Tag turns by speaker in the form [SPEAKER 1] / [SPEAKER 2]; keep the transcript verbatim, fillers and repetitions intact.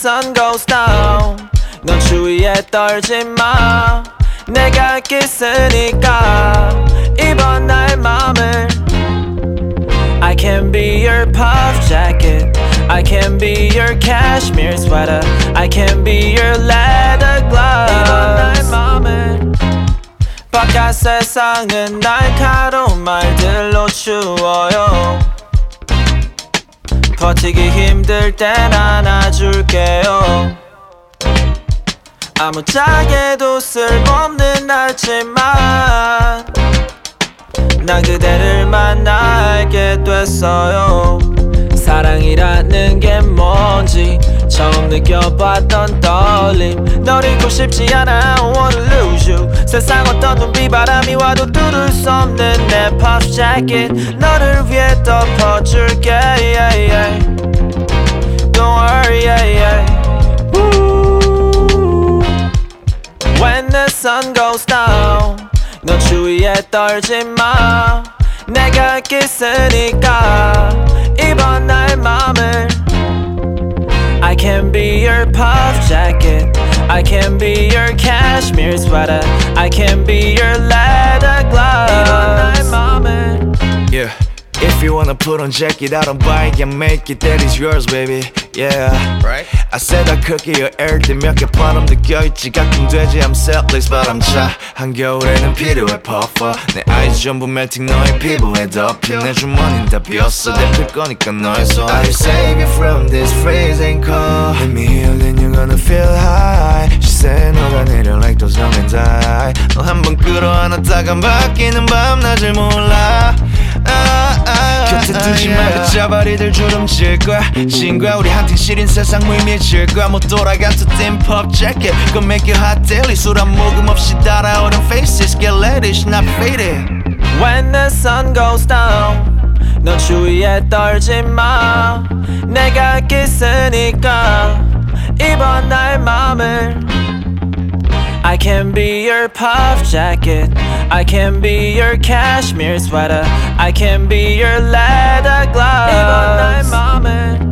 [SPEAKER 1] sun goes down 넌 추위에 떨지마 내가 있으니까 이번 날 맘을 I can be your puff jacket I can be your cashmere sweater I can be your leather gloves 이번 날 맘을 바깥 세상은 날카로운 말들로 추워요 버티기 힘들 땐 안아줄게요 아무짝에도 쓸모없는 날지만 난 그대를 만나 알게 됐어요 사랑이라는 게 뭔지 처음 느껴봤던 떨림 널 잊고 싶지 않아 I wanna lose you 세상 어떤 눈비바람이 와도 뚫을 수 없는 내 puff jacket 너를 위해 덮어줄게 yeah, yeah. Don't worry yeah, yeah. When the sun goes down 넌 추위에 떨지마 내가 있으니까 이번 날 맘을 I can be your puff jacket I can be your cashmere sweater I can be your leather gloves 이번 날 맘을
[SPEAKER 2] Yeah If you wanna put on jacket I don't buy it, yeah make it that is yours baby Yeah right. I said I could get your air 몇 개 바람 느껴있지 가끔 되지 I'm selfless but I'm shy 한겨울에는 필요해 puffer 내 eyes 전부 melting 너의 피부에 덮인 내 주머니는 다 비었어 내필 거니까 너의 손 I'll save you from this freezing cold Let me heal then you're gonna feel high She said 녹아내려 like those young and die 너 한번 끌어안았다가 바뀌는 밤낮을 몰라 아, 아, 곁에 두지 말고 짜바리들 주름질 거야 친구야 우리 한팀 시린 세상 무의미해질 거야 못 돌아간 또 띵 puff jacket Gonna make you hot daily 술 한 모금 없이 달아오른 faces Get lavish not faded
[SPEAKER 1] When the sun goes down 넌 추위에 떨지마 내가 있으니까 이번 날 맘을 I can be your puff jacket I can be your cashmere sweater I can be your leather gloves 이번 날 맘을